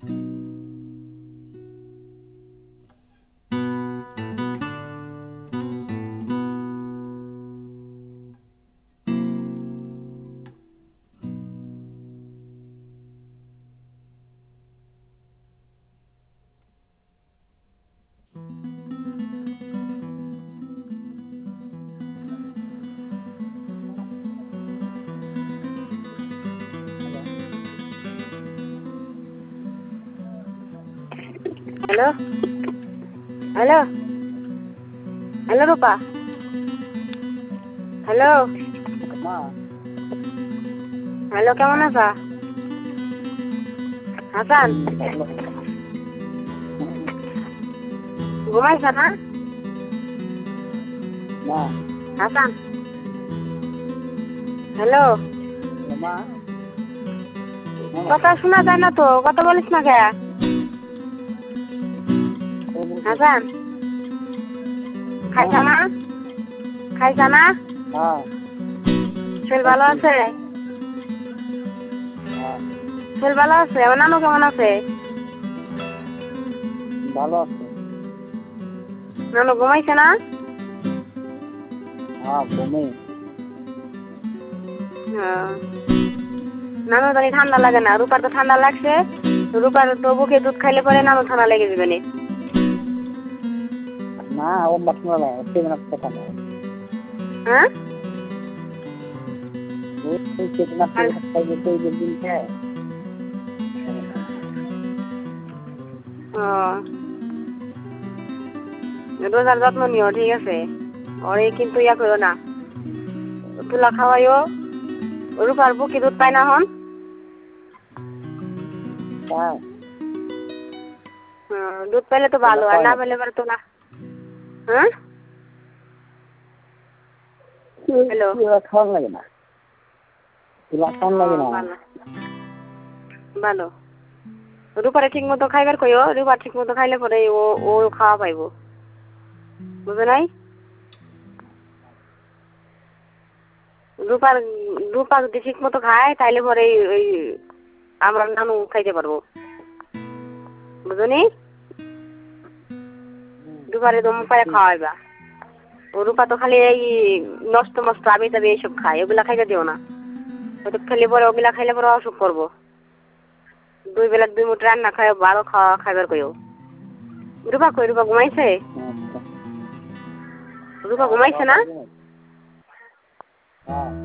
hello hello hello Rupa hello hello কেমন আছা হাসান ঘুমাইছ না হাসান হ্যালো কথা শোনা যায় না তো কথা বলিস না কে হাসান খাইছা না শরীর ভালো আছে শরীর ভালো আছে আমার নানু কেমন আছে ভালো আছে নানু ঘুমাইছে না ঘুমে নানু জানি ঠান্ডা লাগে না রূপার তো ঠান্ডা লাগছে রূপার তো বুকে দুধ খাইলে পরে নানু ঠান্ডা লেগে যাবে না ও ঠান্ডা লাগে কথা না হ্যাঁ রোজার যত্ন নিও ঠিক আছে ওরে কিন্তু ইয়া করো না তুলা খাওয়াইও রূপার বুকে দুধ পায় না হন দুধ পাইলে তো ভালো আর না পেলে পরে তো না হ্যাঁ হ্যালো খাওয়ান লাগে না ভালো রূপারে ঠিক মতো খাইবার কইও রূপার ঠিক মতো খাইলে পরে ও খাওয়া পাইব বুঝে নাই রূপা যদি ঠিক মতো খায় তাইলে পরে ওই আমরা নানু খাইতে পারবো বুঝনি রূপারে দম পায়ে খাওয়াইবা ও রূপা তো খালি এই নষ্ট মষ্ট আবি তাবি এইসব খায় ওগুলা খাইতে দিও না ওটা খেলে পরে ওগুলা খাইলে পরে অসুখ করবো 2 বেলা 2 মুঠ রান্না খায় ভালো খাইবার কইও রূপা কই রূপা ঘুমাইছে রূপা ঘুমাইছে না